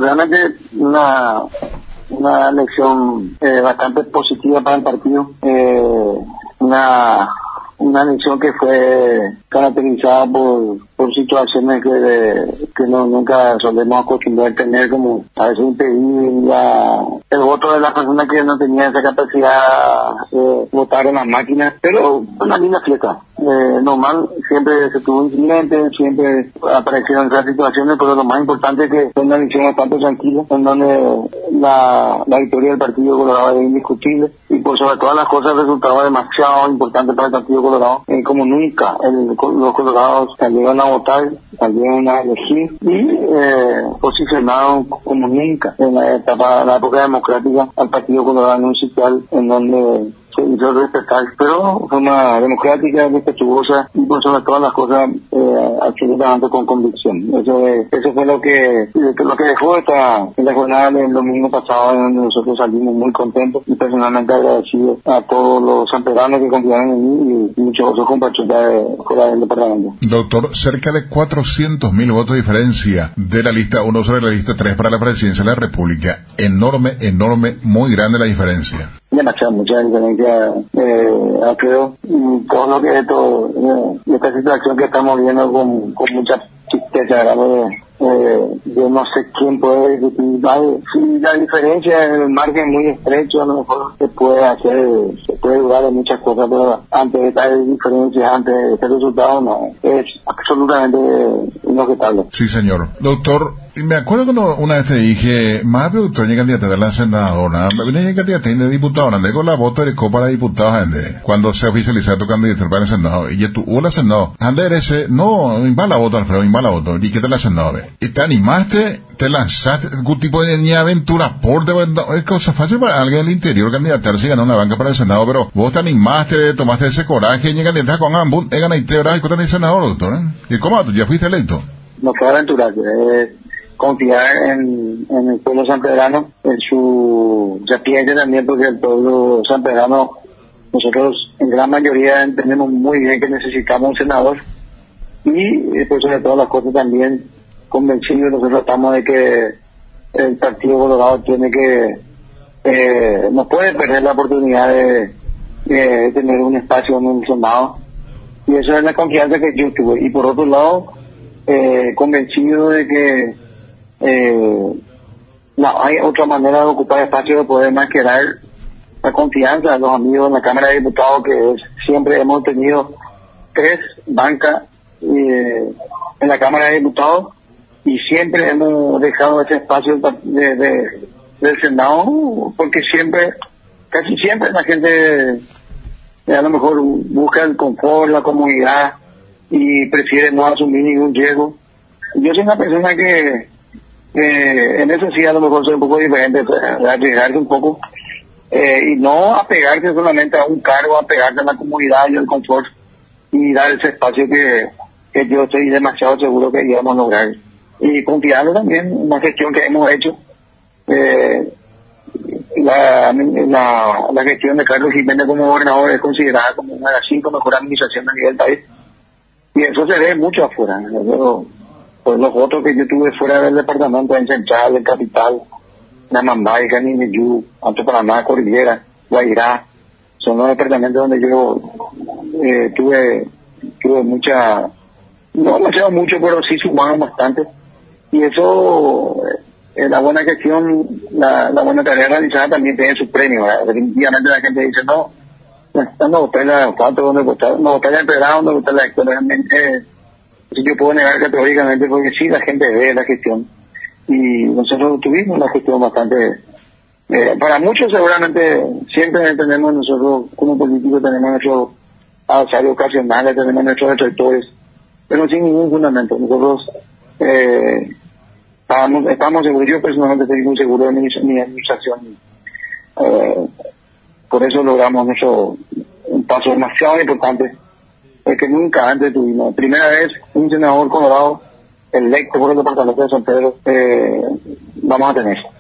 realmente una elección bastante positiva para el partido, una elección que fue caracterizada por situaciones que nunca solemos acostumbrar a tener, como a veces impedir el voto de las personas que no tenían esa capacidad de votar en las máquinas, pero una linda fiesta. Normal, siempre se tuvo incidentes, siempre aparecieron esas situaciones, pero lo más importante es que fue una elección bastante tranquila, en donde la victoria del Partido Colorado es indiscutible, y por sobre todas las cosas resultaba demasiado importante para el Partido Colorado, como nunca los colorados salieron a votar, salieron a elegir y posicionaron como nunca en la época democrática al Partido Colorado municipal, en donde se hizo respetar, pero fue una democrática, respetuosa y por sobre todas las cosas absolutamente con convicción. Eso fue lo que dejó esta jornada del domingo pasado, en donde nosotros salimos muy contentos y personalmente agradecidos a todos los sanpedranos que confiaron en mí y muchos otros compatriotas fuera del departamento. Doctor, cerca de 400.000 votos de diferencia de la lista 1 sobre la lista 3 para la presidencia de la República. Enorme, muy grande la diferencia. Mucha diferencia, creo, todo lo que esta situación que estamos viendo con mucha tristeza, yo no sé quién puede discutir. Si la diferencia en el margen muy estrecho, a lo mejor se puede dudar de muchas cosas, pero ante estas diferencias, ante este resultado, no, es absolutamente inobjetable. Sí, señor. Doctor, me acuerdo cuando una vez te dije, más productor ni candidata de la senadora, viene candidata de diputado, ande con la voto de copa de diputados, cuando se oficializa tu candidatura para el senado, y tú, la senado, ande ese, no, va la voto, Alfredo, va la voto, y que te la senado, y te animaste, te lanzaste, algún tipo de ni aventura, es cosa fácil para alguien del interior candidatarse y ganar una banca para el senado, pero vos te animaste, tomaste ese coraje, y candidata con ambos, ganaste, ¿verdad? Y con el senador, doctor, ¿y cómo? ¿Ya fuiste electo? No fue aventurarse, confiar en el pueblo sanpedrano, en su sapiencia también, porque el pueblo sanpedrano, nosotros en gran mayoría entendemos muy bien que necesitamos un senador, y por sobre todas las cosas también convencidos nosotros estamos de que el Partido Colorado tiene que no puede perder la oportunidad de tener un espacio en el Senado, y eso es la confianza que yo tuve. Y por otro lado, convencido de que no hay otra manera de ocupar espacio, de poder más que dar la confianza a los amigos en la Cámara de Diputados, que siempre hemos tenido 3 bancas en la Cámara de Diputados, y siempre hemos dejado ese espacio del Senado, porque casi siempre la gente a lo mejor busca el confort, la comodidad, y prefiere no asumir ningún riesgo. Yo soy una persona que en eso sí a lo mejor soy un poco diferente, arriesgarse un poco, y no apegarse solamente a un cargo, apegarse a la comodidad y al confort, y dar ese espacio que yo estoy demasiado seguro que íbamos a lograr. Y confiando también en la gestión que hemos hecho, la gestión de Carlos Jiménez como gobernador es considerada como una de las 5 mejores administraciones a nivel del país, y eso se ve mucho afuera. Pues los votos que yo tuve fuera del departamento, en Central, en Capital, Namambay, Canineyú, Alto Paraná, Cordillera, Guairá, son los departamentos donde yo tuve mucha, no demasiado mucho, pero sí sumaron bastante, y eso, la buena gestión, la buena tarea realizada también tiene su premio, ¿verdad? Definitivamente la gente dice, no votar la cuatro, donde votar, no votar la empedrada, donde votar la realmente. Yo puedo negar categóricamente, porque sí, la gente ve la gestión, y nosotros tuvimos una gestión bastante, para muchos seguramente, siempre entendemos nosotros como políticos, tenemos nuestros adversarios ocasionales, tenemos nuestros detractores, pero sin ningún fundamento. Nosotros estamos seguros, yo personalmente estoy muy seguro de mi administración, por eso logramos un paso demasiado importante, que nunca antes tuvimos. Primera vez un senador colorado electo por el departamento de San Pedro vamos a tener.